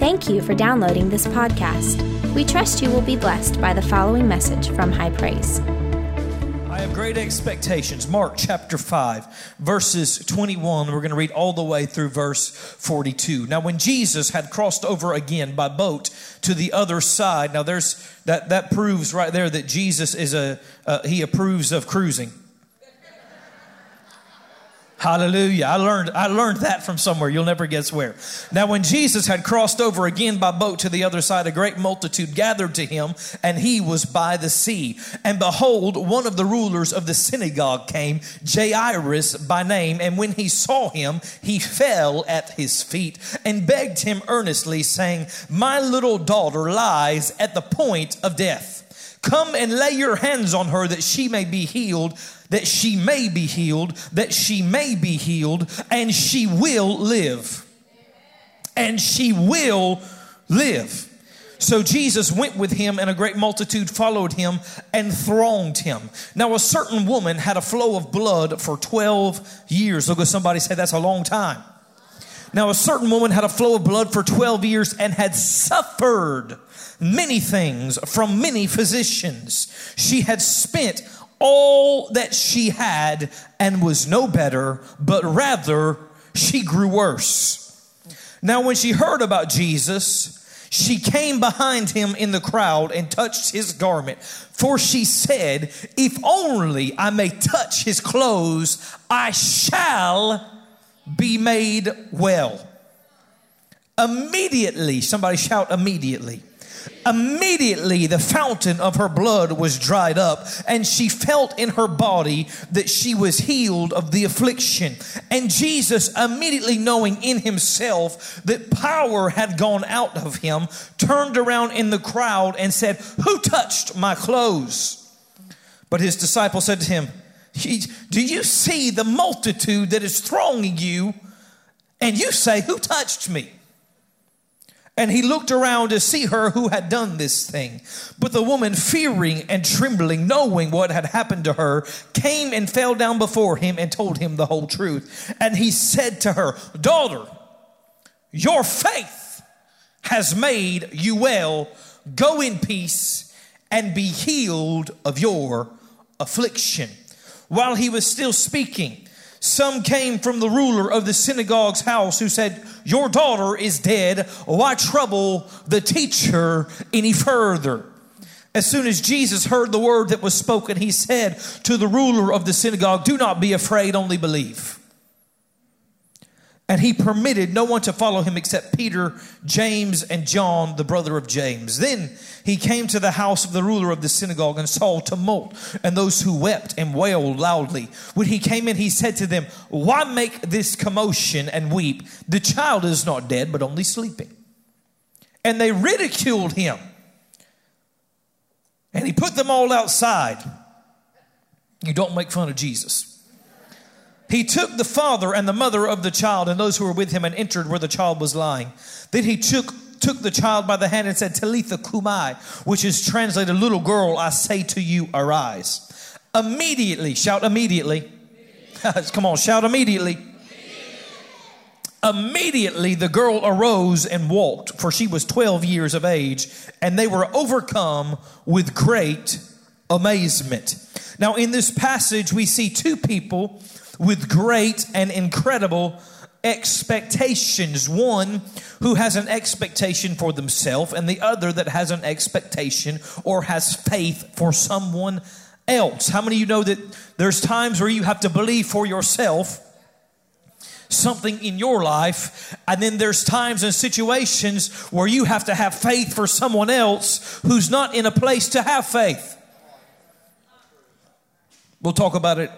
Thank you for downloading this podcast. We trust you will be blessed by the following message from High Praise. I have great expectations. Mark chapter 5, verses 21. We're going to read all the way through verse 42. Now, when Jesus had crossed over again by boat to the other side, now there's that proves right there that Jesus is he approves of cruising. Hallelujah. I learned that from somewhere. You'll never guess where. Now, when Jesus had crossed over again by boat to the other side, a great multitude gathered to him, and he was by the sea. And behold, one of the rulers of the synagogue came, Jairus by name. And when he saw him, he fell at his feet and begged him earnestly, saying, "My little daughter lies at the point of death. Come and lay your hands on her that she may be healed, and she will live. And she will live." So Jesus went with him, and a great multitude followed him and thronged him. Now a certain woman had a flow of blood for 12 years. Look at somebody say, that's a long time. Now a certain woman had a flow of blood for 12 years and had suffered many things from many physicians. She had spent all that she had and was no better, but rather she grew worse. Now when she heard about Jesus, she came behind him in the crowd and touched his garment. For she said, "If only I may touch his clothes, I shall be made well." Immediately, somebody shout immediately. Immediately the fountain of her blood was dried up, and she felt in her body that she was healed of the affliction. And Jesus, immediately knowing in himself that power had gone out of him, turned around in the crowd and said, "Who touched my clothes?" But his disciples said to him, "Do you see the multitude that is thronging you? And you say, 'Who touched me?'" And he looked around to see her who had done this thing. But the woman, fearing and trembling, knowing what had happened to her, came and fell down before him and told him the whole truth. And he said to her, "Daughter, your faith has made you well. Go in peace and be healed of your affliction." While he was still speaking, some came from the ruler of the synagogue's house who said, "Your daughter is dead. Why trouble the teacher any further?" As soon as Jesus heard the word that was spoken, he said to the ruler of the synagogue, "Do not be afraid, only believe." And he permitted no one to follow him except Peter, James, and John, the brother of James. Then he came to the house of the ruler of the synagogue and saw tumult and those who wept and wailed loudly. When he came in, he said to them, "Why make this commotion and weep? The child is not dead, but only sleeping." And they ridiculed him. And he put them all outside. You don't make fun of Jesus. He took the father and the mother of the child and those who were with him and entered where the child was lying. Then he took the child by the hand and said, "Talitha kumai," which is translated, "Little girl, I say to you, arise." Immediately, shout immediately. Come on, shout immediately. Immediately the girl arose and walked, for she was 12 years of age, and they were overcome with great amazement. Now in this passage, we see two people with great and incredible expectations. One who has an expectation for themselves, and the other that has an expectation or has faith for someone else. How many of you know that there's times where you have to believe for yourself something in your life, and then there's times and situations where you have to have faith for someone else who's not in a place to have faith? We'll talk about it.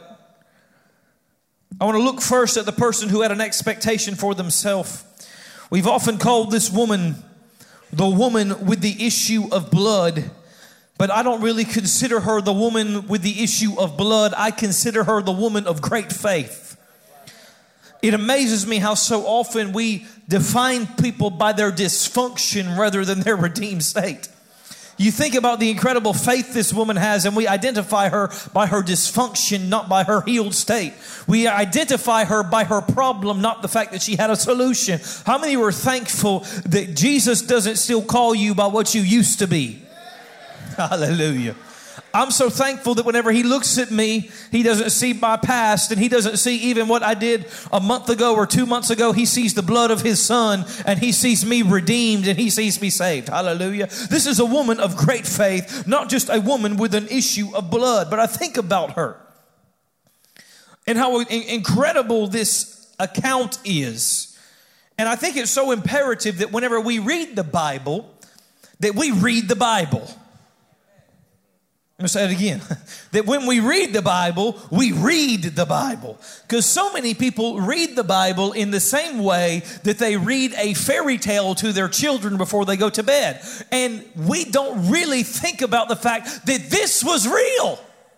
I want to look first at the person who had an expectation for themselves. We've often called this woman the woman with the issue of blood, but I don't really consider her the woman with the issue of blood. I consider her the woman of great faith. It amazes me how so often we define people by their dysfunction rather than their redeemed state. You think about the incredible faith this woman has, and we identify her by her dysfunction, not by her healed state. We identify her by her problem, not the fact that she had a solution. How many were thankful that Jesus doesn't still call you by what you used to be? Hallelujah. I'm so thankful that whenever he looks at me, he doesn't see my past, and he doesn't see even what I did a month ago or 2 months ago. He sees the blood of his son, and he sees me redeemed, and he sees me saved. Hallelujah. This is a woman of great faith, not just a woman with an issue of blood. But I think about her and how incredible this account is. And I think it's so imperative that whenever we read the Bible, that we read the Bible. I'm going to say it again. That when we read the Bible, we read the Bible. Because so many people read the Bible in the same way that they read a fairy tale to their children before they go to bed. And we don't really think about the fact that this was real.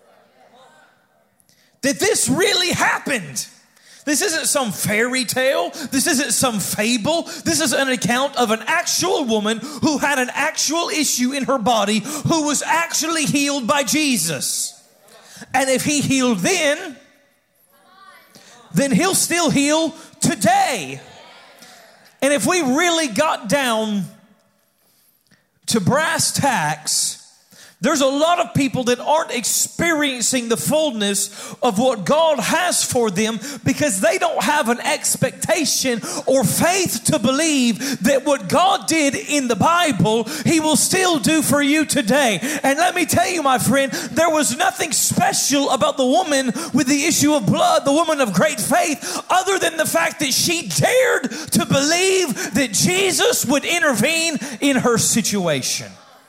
That this really happened. This isn't some fairy tale. This isn't some fable. This is an account of an actual woman who had an actual issue in her body, who was actually healed by Jesus. And if he healed then he'll still heal today. And if we really got down to brass tacks, there's a lot of people that aren't experiencing the fullness of what God has for them because they don't have an expectation or faith to believe that what God did in the Bible, he will still do for you today. And let me tell you, my friend, there was nothing special about the woman with the issue of blood, the woman of great faith, other than the fact that she dared to believe that Jesus would intervene in her situation.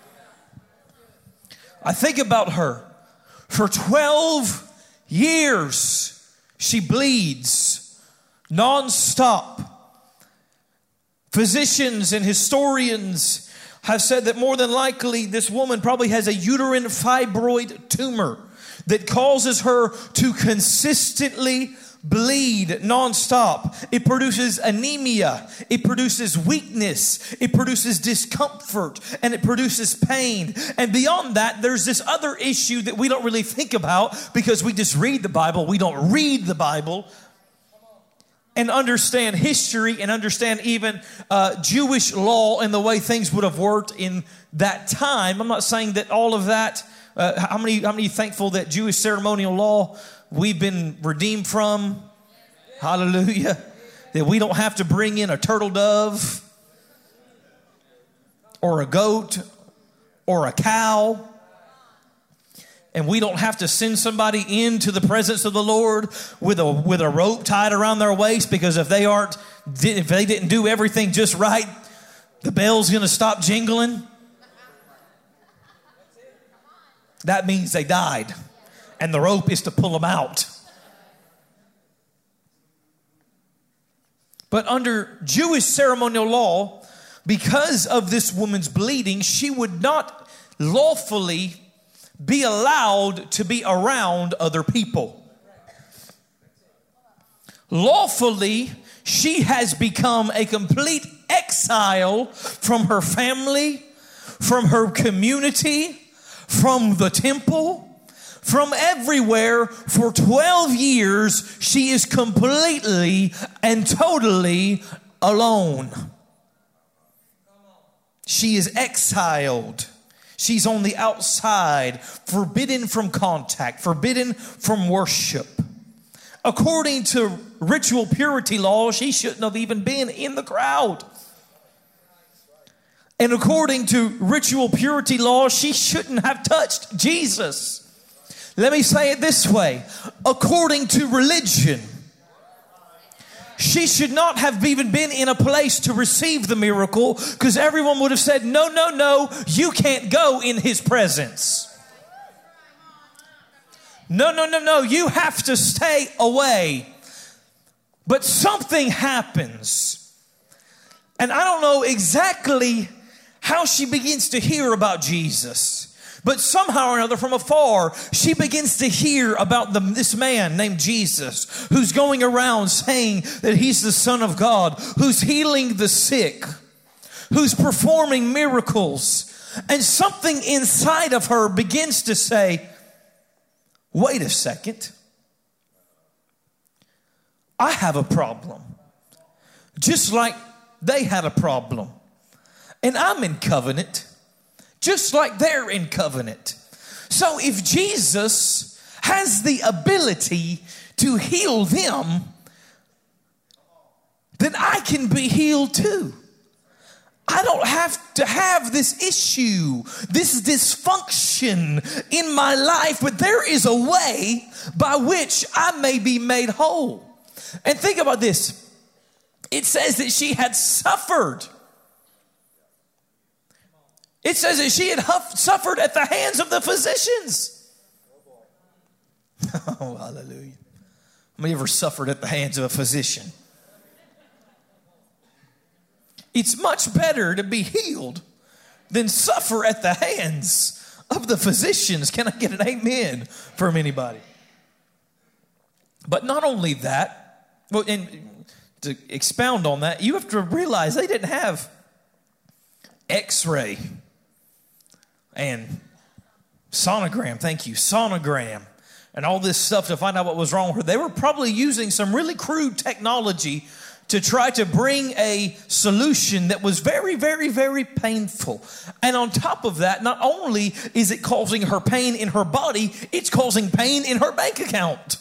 I think about her. For 12 years, she bleeds nonstop. Physicians and historians have said that more than likely this woman probably has a uterine fibroid tumor that causes her to consistently bleed nonstop. It produces anemia. It produces weakness. It produces discomfort, and it produces pain. And beyond that, there's this other issue that we don't really think about because we just read the Bible. We don't read the Bible and understand history and understand even Jewish law and the way things would have worked in that time. I'm not saying that all of that. How many thankful that Jewish ceremonial law we've been redeemed from? Hallelujah. That we don't have to bring in a turtle dove or a goat or a cow. And we don't have to send somebody into the presence of the Lord with a rope tied around their waist, because if they didn't do everything just right, the bell's going to stop jingling. That means they died, and the rope is to pull them out. But under Jewish ceremonial law, because of this woman's bleeding, she would not lawfully be allowed to be around other people. Lawfully, she has become a complete exile from her family, from her community, from the temple, from everywhere. For 12 years, she is completely and totally alone. She is exiled. She's on the outside, forbidden from contact, forbidden from worship. According to ritual purity law, she shouldn't have even been in the crowd. And according to ritual purity law, she shouldn't have touched Jesus. Let me say it this way. According to religion, she should not have even been in a place to receive the miracle, because everyone would have said, no, no, no, you can't go in his presence. No, no, no, no, you have to stay away. But something happens. And I don't know exactly how she begins to hear about Jesus. But somehow or another, from afar, she begins to hear about this man named Jesus, who's going around saying that he's the Son of God, who's healing the sick, who's performing miracles. And something inside of her begins to say, wait a second. I have a problem. Just like they had a problem. And I'm in covenant. Just like they're in covenant. So if Jesus has the ability to heal them, then I can be healed too. I don't have to have this issue, this dysfunction in my life, but there is a way by which I may be made whole. And think about this. It says that she had suffered. It says that she had suffered at the hands of the physicians. Oh, hallelujah. How many ever suffered at the hands of a physician? It's much better to be healed than suffer at the hands of the physicians. Can I get an amen from anybody? But not only that, well, and to expound on that, you have to realize they didn't have X-ray and sonogram, sonogram, and all this stuff to find out what was wrong with her. They were probably using some really crude technology to try to bring a solution that was very, very, very painful. And on top of that, not only is it causing her pain in her body, it's causing pain in her bank account.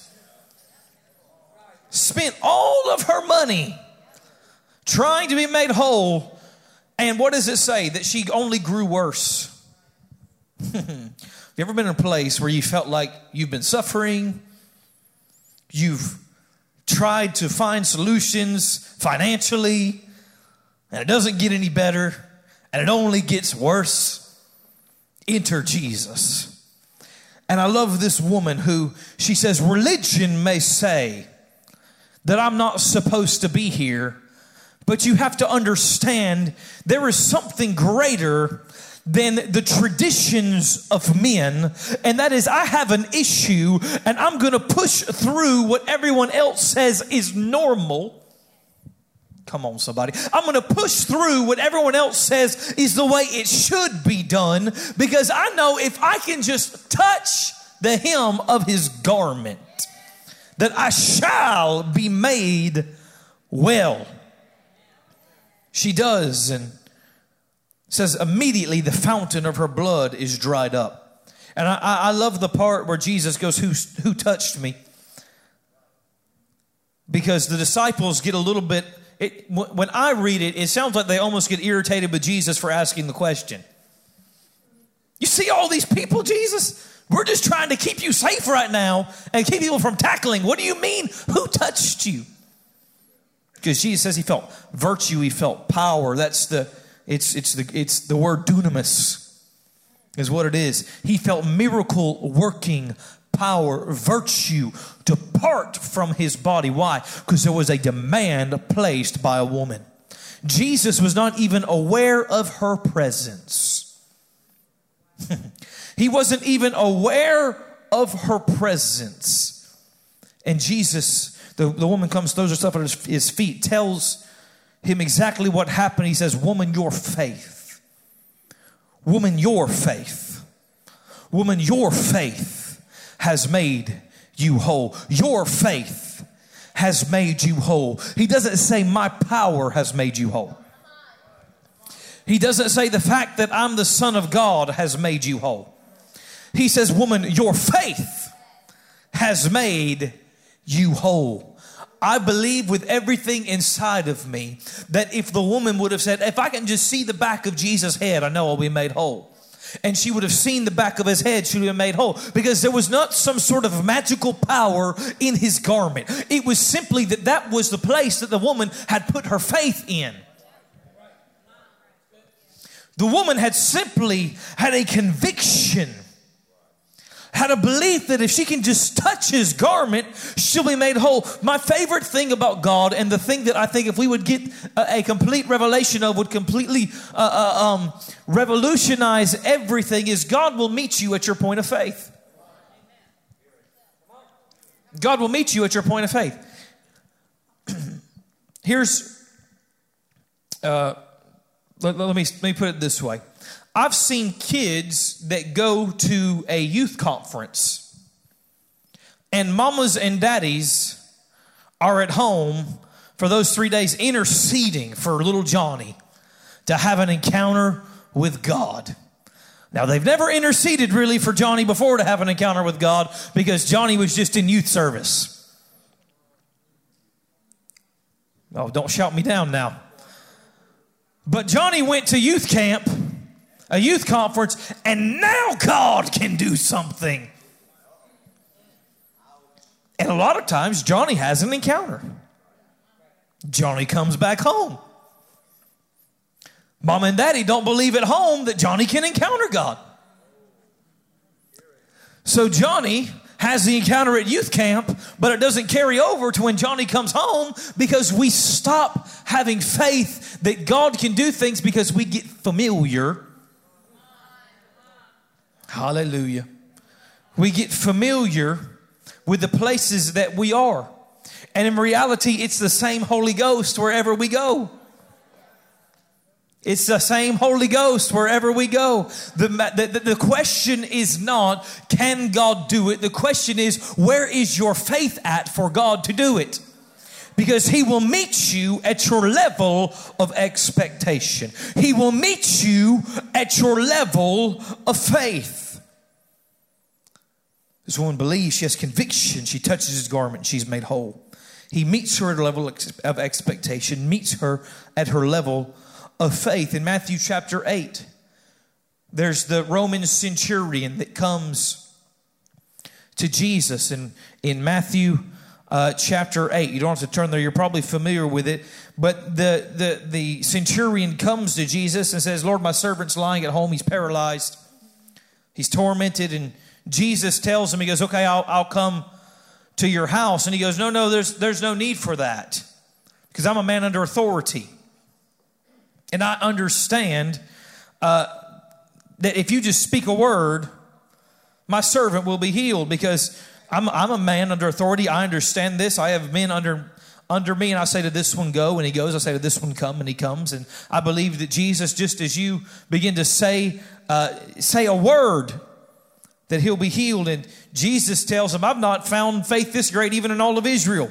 Spent all of her money trying to be made whole. And what does it say? That she only grew worse. Have you ever been in a place where you felt like you've been suffering? You've tried to find solutions financially, and it doesn't get any better, and it only gets worse. Enter Jesus. And I love this woman who, she says, religion may say that I'm not supposed to be here, but you have to understand there is something greater than the traditions of men, and that is I have an issue and I'm going to push through what everyone else says is normal. Come on, somebody. I'm going to push through what everyone else says is the way it should be done, because I know if I can just touch the hem of his garment, that I shall be made well. She does, and says immediately the fountain of her blood is dried up. And I love the part where Jesus goes, who touched me? Because the disciples get a little bit, when I read it, it sounds like they almost get irritated with Jesus for asking the question. You see all these people, Jesus? We're just trying to keep you safe right now and keep people from tackling. What do you mean? Who touched you? Because Jesus says he felt virtue, he felt power. That's it's the word dunamis is what it is. He felt miracle working power, virtue depart from his body. Why? Because there was a demand placed by a woman. Jesus was not even aware of her presence. He wasn't even aware of her presence. And Jesus, the woman comes, throws herself at his feet, tells him exactly what happened. He says, woman, your faith. Woman, your faith. Woman, your faith has made you whole. Your faith has made you whole. He doesn't say my power has made you whole. He doesn't say the fact that I'm the Son of God has made you whole. He says, woman, your faith has made you whole. I believe with everything inside of me that if the woman would have said, if I can just see the back of Jesus' head, I know I'll be made whole. And she would have seen the back of his head, she would have been made whole. Because there was not some sort of magical power in his garment. It was simply that was the place that the woman had put her faith in. The woman had simply had a conviction, had a belief that if she can just touch his garment, she'll be made whole. My favorite thing about God, and the thing that I think if we would get a complete revelation of would completely revolutionize everything, is God will meet you at your point of faith. God will meet you at your point of faith. Here's, let me put it this way. I've seen kids that go to a youth conference and mamas and daddies are at home for those 3 days interceding for little Johnny to have an encounter with God. Now, they've never interceded really for Johnny before to have an encounter with God because Johnny was just in youth service. Oh, don't shout me down now. But Johnny went to youth camp, a youth conference, and now God can do something. And a lot of times, Johnny has an encounter. Johnny comes back home. Mom and Daddy don't believe at home that Johnny can encounter God. So Johnny has the encounter at youth camp, but it doesn't carry over to when Johnny comes home because we stop having faith that God can do things because we get familiar. Hallelujah. We get familiar with the places that we are. And in reality, it's the same Holy Ghost wherever we go. It's the same Holy Ghost wherever we go. The question is not, can God do it? The question is, where is your faith at for God to do it? Because He will meet you at your level of expectation. He will meet you at your level of faith. This woman believes, she has conviction. She touches His garment, she's made whole. He meets her at a level of expectation, meets her at her level of faith. In Matthew chapter 8, there's the Roman centurion that comes to Jesus. And in Matthew chapter 8, you don't have to turn there, you're probably familiar with it. But the centurion comes to Jesus and says, Lord, my servant's lying at home, he's paralyzed, he's tormented. And Jesus tells him, he goes, okay, I'll come to your house. And he goes, no, there's no need for that, because I'm a man under authority. And I understand that if you just speak a word, my servant will be healed, because I'm a man under authority. I understand this. I have men under me, and I say to this one, go, and he goes. I say to this one, come, and he comes. And I believe that Jesus, just as you begin to say a word, that he'll be healed. And Jesus tells him, I've not found faith this great even in all of Israel.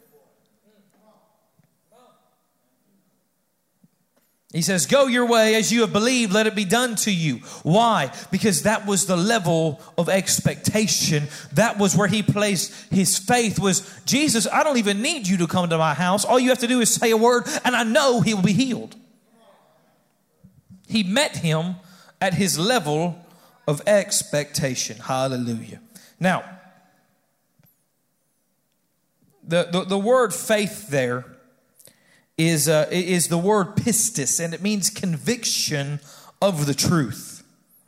He says, go your way as you have believed, let it be done to you. Why? Because that was the level of expectation. That was where he placed his faith, was, Jesus, I don't even need you to come to my house. All you have to do is say a word and I know he will be healed. He met him at his level of expectation. Hallelujah. Now, the word faith there is the word pistis, and it means conviction of the truth.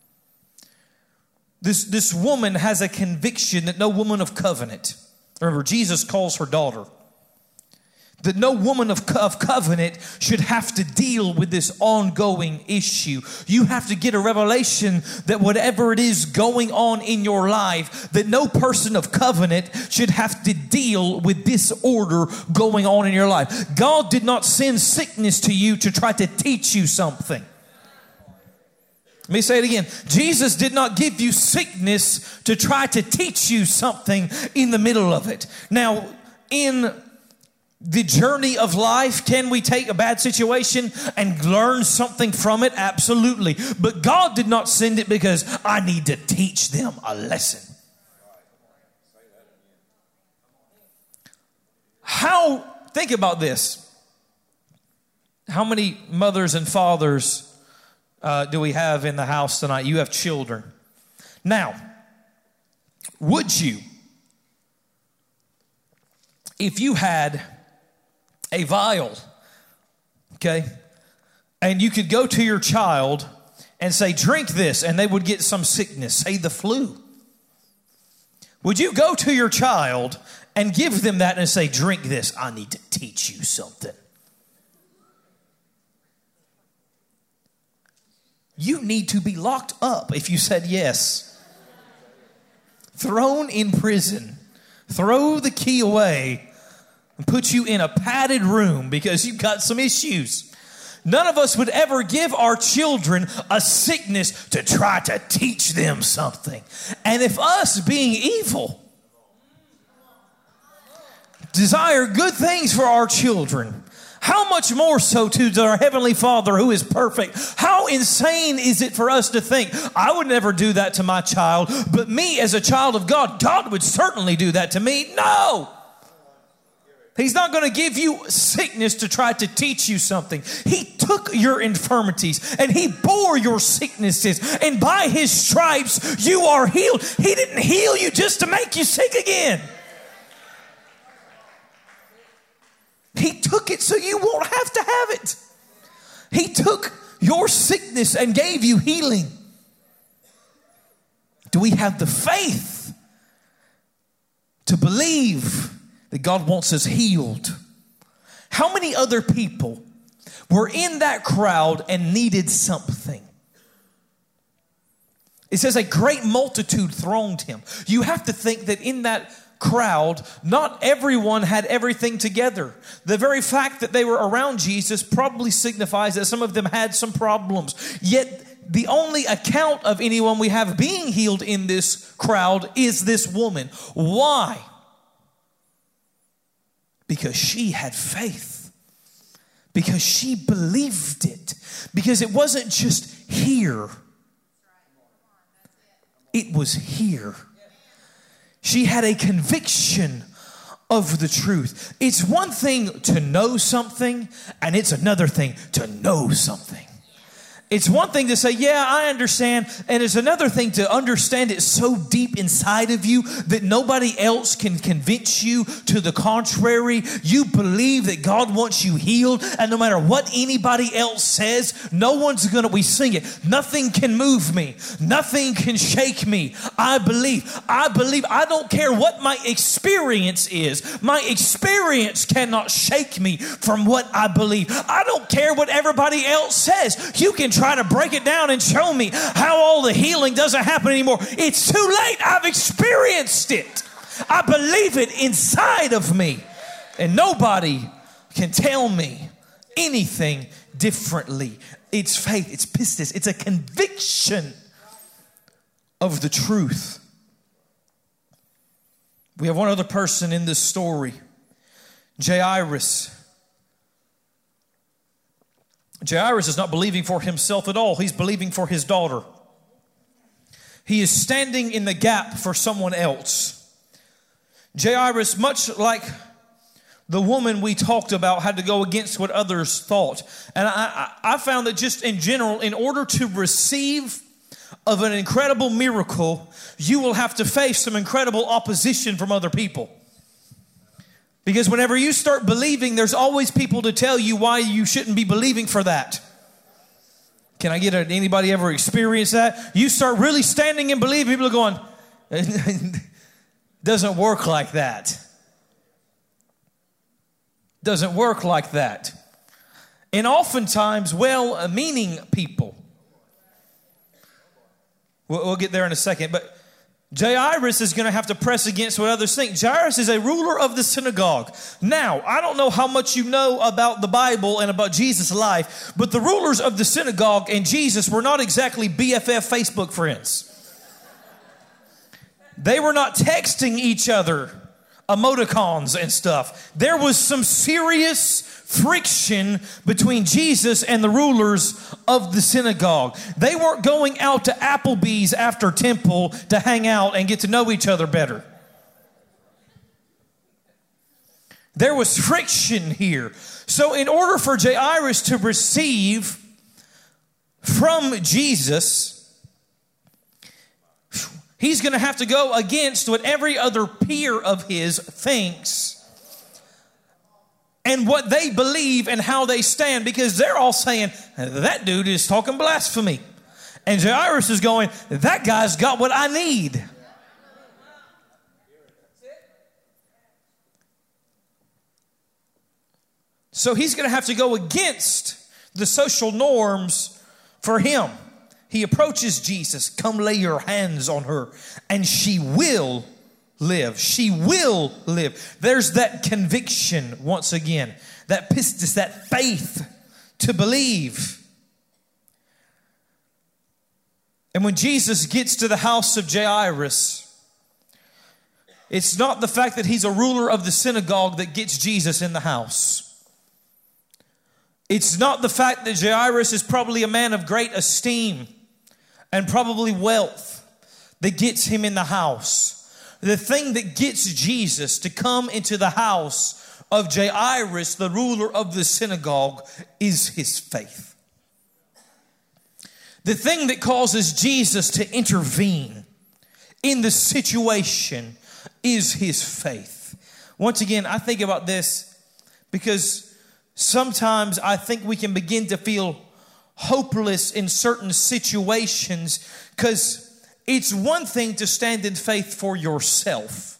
This woman has a conviction that no woman of covenant, remember Jesus calls her daughter, that no woman of covenant should have to deal with this ongoing issue. You have to get a revelation that whatever it is going on in your life, that no person of covenant should have to deal with disorder going on in your life. God did not send sickness to you to try to teach you something. Let me say it again. Jesus did not give you sickness to try to teach you something in the middle of it. Now, in the journey of life, can we take a bad situation and learn something from it? Absolutely. But God did not send it because I need to teach them a lesson. Think about this. How many mothers and fathers do we have in the house tonight? You have children. Now, would you, if you had a vial, okay, and you could go to your child and say, drink this, and they would get some sickness, say the flu, would you go to your child and give them that and say, drink this, I need to teach you something? You need to be locked up if you said yes. Thrown in prison. Throw the key away and put you in a padded room because you've got some issues. None of us would ever give our children a sickness to try to teach them something. And if us, being evil, desire good things for our children, how much more so to our Heavenly Father who is perfect? How insane is it for us to think, I would never do that to my child, but me as a child of God, God would certainly do that to me? No! He's not going to give you sickness to try to teach you something. He took your infirmities and He bore your sicknesses, and by His stripes you are healed. He didn't heal you just to make you sick again. He took it so you won't have to have it. He took your sickness and gave you healing. Do we have the faith to believe that God wants us healed? How many other people were in that crowd and needed something? It says a great multitude thronged Him. You have to think that in that crowd, not everyone had everything together. The very fact that they were around Jesus probably signifies that some of them had some problems. Yet the only account of anyone we have being healed in this crowd is this woman. Why? Because she had faith. Because she believed it. Because it wasn't just here. It was here. She had a conviction of the truth. It's one thing to know something, and it's another thing to know something. It's one thing to say, yeah, I understand. And it's another thing to understand it so deep inside of you that nobody else can convince you to the contrary. You believe that God wants you healed. And no matter what anybody else says, no one's going to, we sing it, nothing can move me. Nothing can shake me. I believe. I don't care what my experience is. My experience cannot shake me from what I believe. I don't care what everybody else says. You can try to break it down and show me how all the healing doesn't happen anymore. It's too late. I've experienced it. I believe it inside of me. And nobody can tell me anything differently. It's faith. It's pistis. It's a conviction of the truth. We have one other person in this story. Jairus. Jairus is not believing for himself at all. He's believing for his daughter. He is standing in the gap for someone else. Jairus, much like the woman we talked about, had to go against what others thought. And I found that just in general, in order to receive of an incredible miracle, you will have to face some incredible opposition from other people. Because whenever you start believing, there's always people to tell you why you shouldn't be believing for that. Can I get anybody ever experience that? You start really standing and believing, people are going, it doesn't work like that. Doesn't work like that. And oftentimes, well-meaning people. We'll get there in a second, but Jairus is going to have to press against what others think. Jairus is a ruler of the synagogue. Now, I don't know how much you know about the Bible and about Jesus' life, but the rulers of the synagogue and Jesus were not exactly BFF Facebook friends. They were not texting each other emoticons and stuff. There was some serious friction between Jesus and the rulers of the synagogue. They weren't going out to Applebee's after temple to hang out and get to know each other better. There was friction here. So in order for Jairus to receive from Jesus, he's going to have to go against what every other peer of his thinks and what they believe and how they stand, because they're all saying, that dude is talking blasphemy. And Jairus is going, that guy's got what I need. So he's going to have to go against the social norms for him. He approaches Jesus, come lay your hands on her, and she will live. She will live. There's that conviction once again, that pistis, that faith to believe. And when Jesus gets to the house of Jairus, it's not the fact that he's a ruler of the synagogue that gets Jesus in the house. It's not the fact that Jairus is probably a man of great esteem and probably wealth that gets him in the house. The thing that gets Jesus to come into the house of Jairus, the ruler of the synagogue, is his faith. The thing that causes Jesus to intervene in the situation is his faith. Once again, I think about this because sometimes I think we can begin to feel hopeless in certain situations because it's one thing to stand in faith for yourself,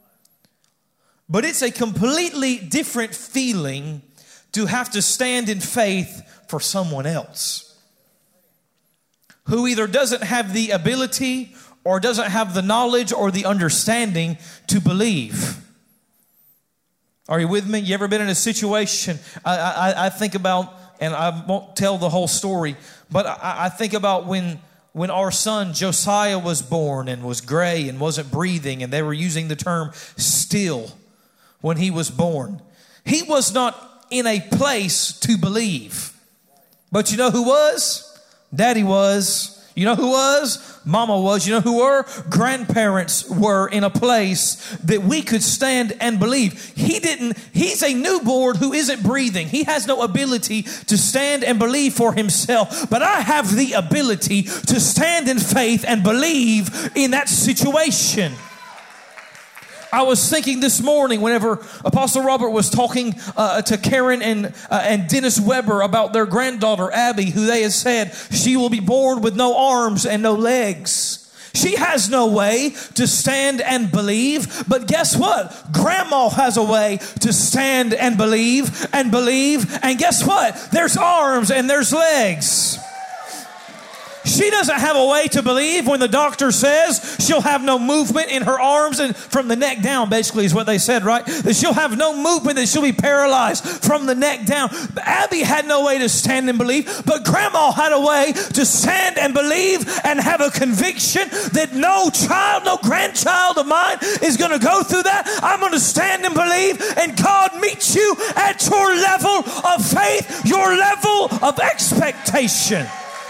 but it's a completely different feeling to have to stand in faith for someone else who either doesn't have the ability or doesn't have the knowledge or the understanding to believe. Are you with me? You ever been in a situation? I think about, and I won't tell the whole story, but I think about when our son Josiah was born and was gray and wasn't breathing, and they were using the term still when he was born. He was not in a place to believe. But you know who was? Daddy was. You know who was? Mama was. You know who were? Grandparents were in a place that we could stand and believe. He's a newborn who isn't breathing. He has no ability to stand and believe for himself. But I have the ability to stand in faith and believe in that situation. I was thinking this morning whenever Apostle Robert was talking to Karen and Dennis Weber about their granddaughter Abby, who they had said she will be born with no arms and no legs. She has no way to stand and believe, but guess what? Grandma has a way to stand and believe, and guess what? There's arms and there's legs. She doesn't have a way to believe when the doctor says she'll have no movement in her arms and from the neck down, basically is what they said, right? That she'll have no movement, that she'll be paralyzed from the neck down. Abby had no way to stand and believe, but Grandma had a way to stand and believe and have a conviction that no child, no grandchild of mine is going to go through that. I'm going to stand and believe, and God meets you at your level of faith, your level of expectation.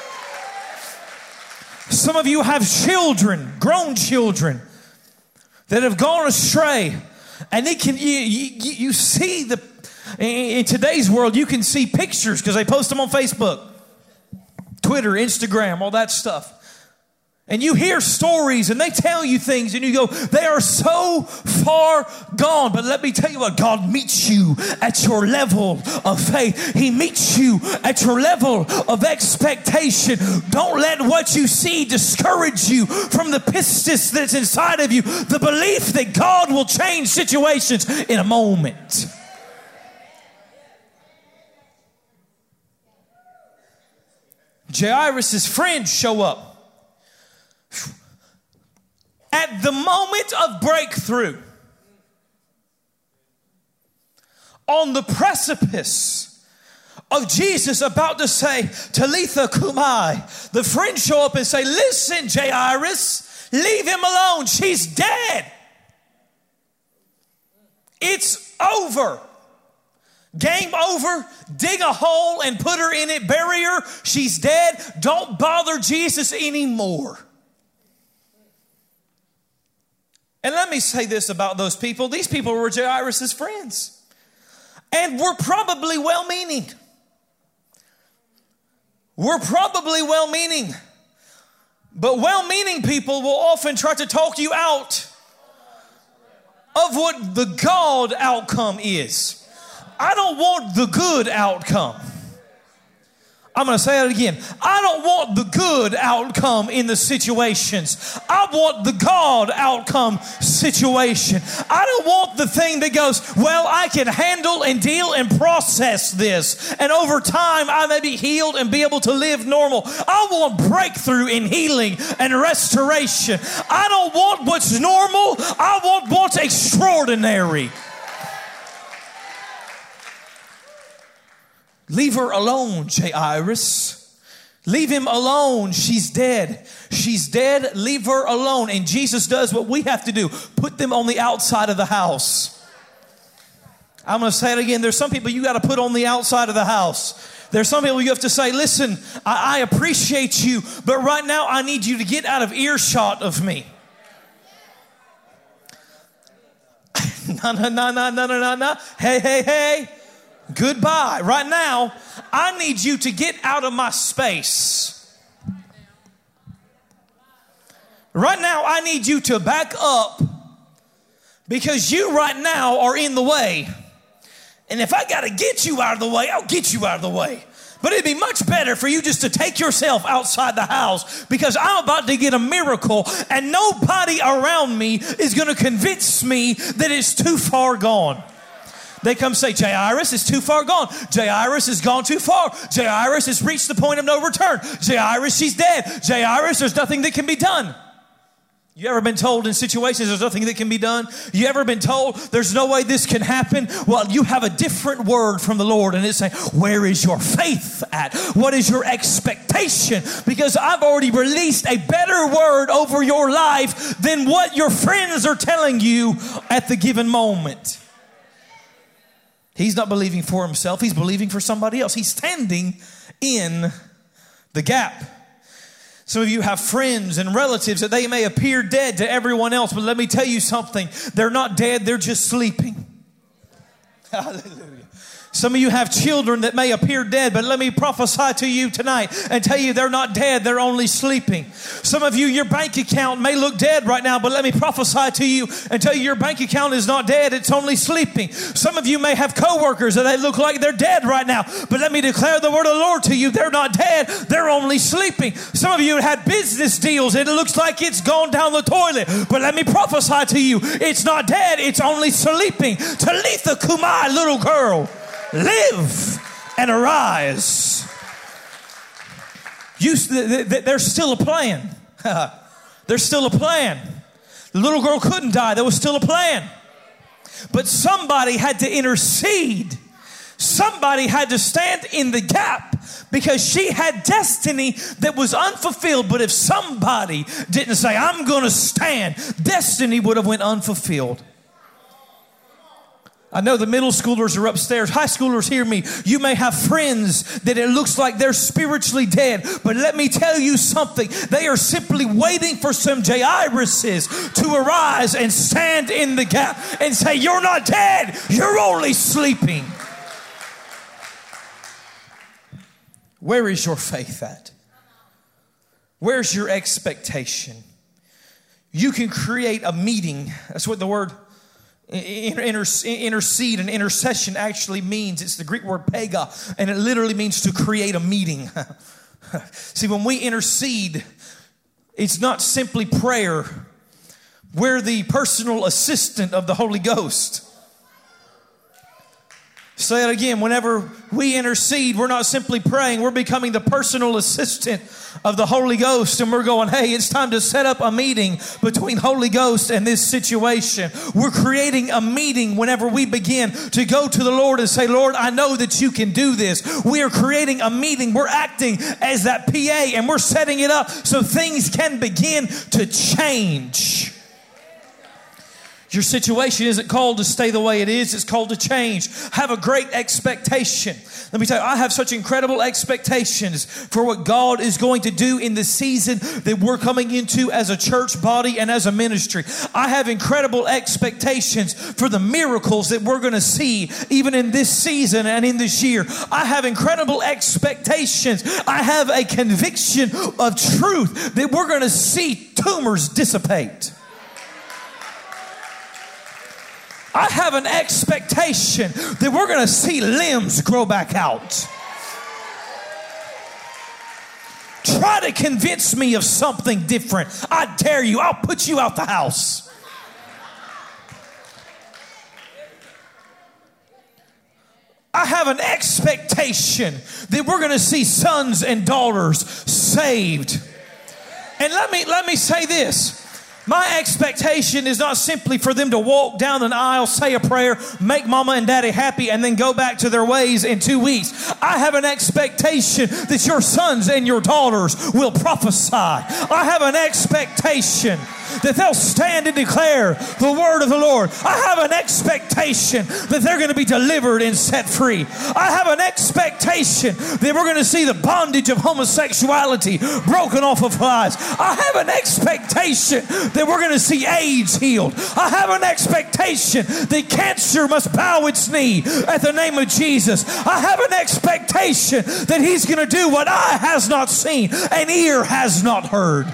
Some of you have children, grown children, that have gone astray. And you see in today's world, you can see pictures because they post them on Facebook, Twitter, Instagram, all that stuff. And you hear stories and they tell you things and you go, they are so far gone. But let me tell you what, God meets you at your level of faith. He meets you at your level of expectation. Don't let what you see discourage you from the pistis that's inside of you. The belief that God will change situations in a moment. Jairus' friends show up. At the moment of breakthrough, on the precipice of Jesus about to say, Talitha Kumai, the friends show up and say, listen, Jairus, leave him alone. She's dead. It's over. Game over. Dig a hole and put her in it. Bury her. She's dead. Don't bother Jesus anymore. And let me say this about those people. These people were Jairus' friends. And were probably well-meaning. But well-meaning people will often try to talk you out of what the God outcome is. I don't want the good outcome. I'm going to say it again. I don't want the good outcome in the situations. I want the God outcome situation. I don't want the thing that goes, well, I can handle and deal and process this, and over time I may be healed and be able to live normal. I want breakthrough in healing and restoration. I don't want what's normal. I want what's extraordinary. Leave her alone, Jairus. Leave him alone. She's dead. She's dead. Leave her alone. And Jesus does what we have to do. Put them on the outside of the house. I'm going to say it again. There's some people you got to put on the outside of the house. There's some people you have to say, listen, I appreciate you, but right now I need you to get out of earshot of me. No. Hey. Goodbye. Right now, I need you to get out of my space. Right now, I need you to back up because you right now are in the way. And if I got to get you out of the way, I'll get you out of the way. But it'd be much better for you just to take yourself outside the house because I'm about to get a miracle and nobody around me is going to convince me that it's too far gone. They come say, Jairus is too far gone. Jairus has gone too far. Jairus has reached the point of no return. Jairus, she's dead. Jairus, there's nothing that can be done. You ever been told in situations there's nothing that can be done? You ever been told there's no way this can happen? Well, you have a different word from the Lord and it's saying, where is your faith at? What is your expectation? Because I've already released a better word over your life than what your friends are telling you at the given moment. He's not believing for himself. He's believing for somebody else. He's standing in the gap. Some of you have friends and relatives that they may appear dead to everyone else, but let me tell you something. They're not dead, they're just sleeping. Hallelujah. Some of you have children that may appear dead, but let me prophesy to you tonight and tell you they're not dead, they're only sleeping. Some of you, your bank account may look dead right now, but let me prophesy to you and tell you your bank account is not dead, it's only sleeping. Some of you may have coworkers that they look like they're dead right now, but let me declare the word of the Lord to you. They're not dead, they're only sleeping. Some of you had business deals and it looks like it's gone down the toilet, but let me prophesy to you, it's not dead, it's only sleeping. Talitha Kumai, little girl, live and arise. There's still a plan. There's still a plan. The little girl couldn't die. There was still a plan. But somebody had to intercede. Somebody had to stand in the gap because she had destiny that was unfulfilled. But if somebody didn't say, I'm going to stand, destiny would have went unfulfilled. I know the middle schoolers are upstairs. High schoolers, hear me. You may have friends that it looks like they're spiritually dead. But let me tell you something. They are simply waiting for some Jairuses to arise and stand in the gap and say, you're not dead. You're only sleeping. Where is your faith at? Where's your expectation? You can create a meeting. That's what the word intercede and intercession actually means. It's the Greek word pega, and it literally means to create a meeting. See, when we intercede, it's not simply prayer. We're the personal assistant of the Holy Ghost. Say it again. Whenever we intercede, we're not simply praying. We're becoming the personal assistant of the Holy Ghost. And we're going, hey, it's time to set up a meeting between Holy Ghost and this situation. We're creating a meeting whenever we begin to go to the Lord and say, Lord, I know that you can do this. We are creating a meeting. We're acting as that PA and we're setting it up so things can begin to change. Your situation isn't called to stay the way it is. It's called to change. Have a great expectation. Let me tell you, I have such incredible expectations for what God is going to do in the season that we're coming into as a church body and as a ministry. I have incredible expectations for the miracles that we're going to see even in this season and in this year. I have incredible expectations. I have a conviction of truth that we're going to see tumors dissipate. I have an expectation that we're going to see limbs grow back out. Try to convince me of something different. I dare you. I'll put you out the house. I have an expectation that we're going to see sons and daughters saved. And let me say this. My expectation is not simply for them to walk down an aisle, say a prayer, make mama and daddy happy, and then go back to their ways in 2 weeks. I have an expectation that your sons and your daughters will prophesy. I have an expectation that they'll stand and declare the word of the Lord. I have an expectation that they're going to be delivered and set free. I have an expectation that we're going to see the bondage of homosexuality broken off of lives. I have an expectation that we're going to see AIDS healed. I have an expectation that cancer must bow its knee at the name of Jesus. I have an expectation that He's going to do what eye has not seen and ear has not heard.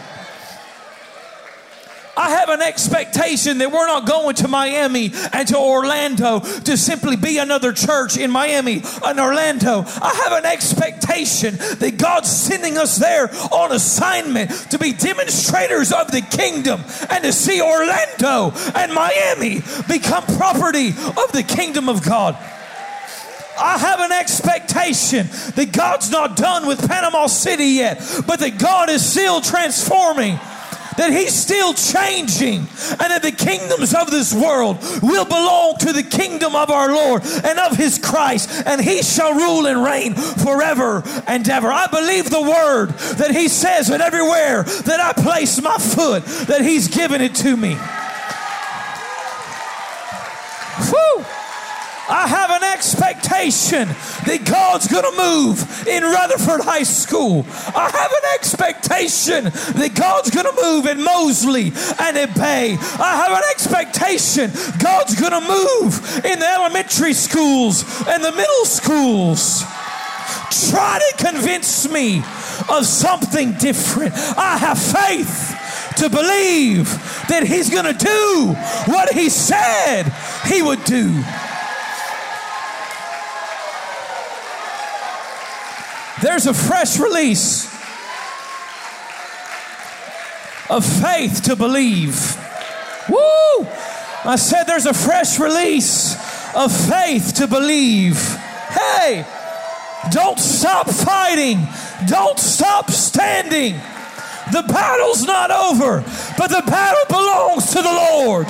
I have an expectation that we're not going to Miami and to Orlando to simply be another church in Miami and Orlando. I have an expectation that God's sending us there on assignment to be demonstrators of the kingdom and to see Orlando and Miami become property of the kingdom of God. I have an expectation that God's not done with Panama City yet, but that God is still transforming, that He's still changing, and that the kingdoms of this world will belong to the kingdom of our Lord and of His Christ, and He shall rule and reign forever and ever. I believe the word that He says that everywhere that I place my foot, that He's given it to me. Whew! I have an expectation that God's going to move in Rutherford High School. I have an expectation that God's going to move in Mosley and at Bay. I have an expectation God's going to move in the elementary schools and the middle schools. Try to convince me of something different. I have faith to believe that He's going to do what He said He would do. There's a fresh release of faith to believe. Woo! I said there's a fresh release of faith to believe. Hey, don't stop fighting. Don't stop standing. The battle's not over, but the battle belongs to the Lord.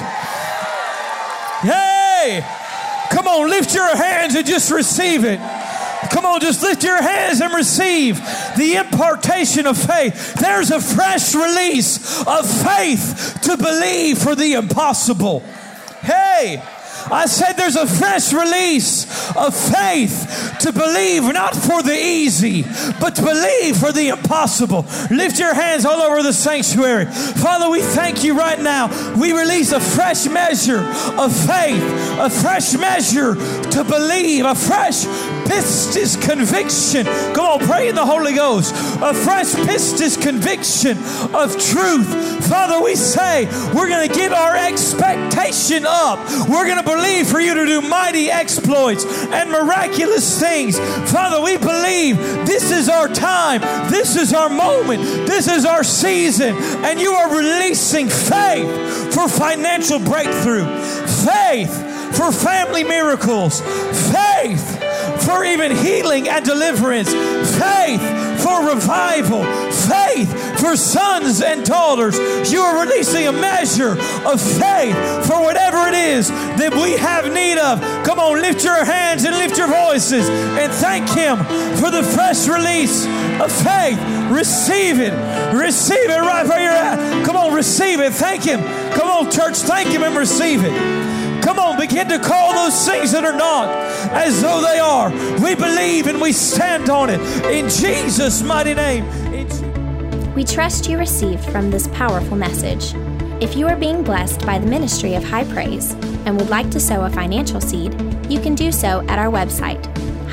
Hey, come on, lift your hands and just receive it. Come on, just lift your hands and receive the impartation of faith. There's a fresh release of faith to believe for the impossible. Hey, I said there's a fresh release of faith to believe not for the easy, but to believe for the impossible. Lift your hands all over the sanctuary. Father, we thank You right now. We release a fresh measure of faith, a fresh measure to believe, a fresh pistis conviction. Come on, pray in the Holy Ghost. A fresh pistis conviction of truth. Father, we say we're going to get our expectation up. We're going to believe for You to do mighty exploits and miraculous things. Father, we believe this is our time. This is our moment. This is our season. And You are releasing faith for financial breakthrough. Faith for family miracles. Faith for even healing and deliverance. Faith for revival. Faith for sons and daughters. You are releasing a measure of faith for whatever it is that we have need of. Come on, lift your hands and lift your voices and thank Him for the fresh release of faith. Receive it. Receive it right where you're at. Come on, receive it. Thank Him. Come on, church, thank Him and receive it. Come on, begin to call those things that are not as though they are. We believe and we stand on it in Jesus' mighty name. We trust you received from this powerful message. If you are being blessed by the ministry of High Praise and would like to sow a financial seed, you can do so at our website,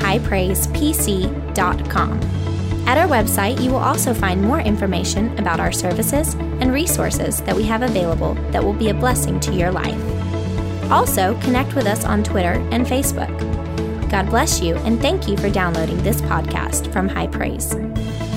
highpraisepc.com. At our website, you will also find more information about our services and resources that we have available that will be a blessing to your life. Also, connect with us on Twitter and Facebook. God bless you, and thank you for downloading this podcast from High Praise.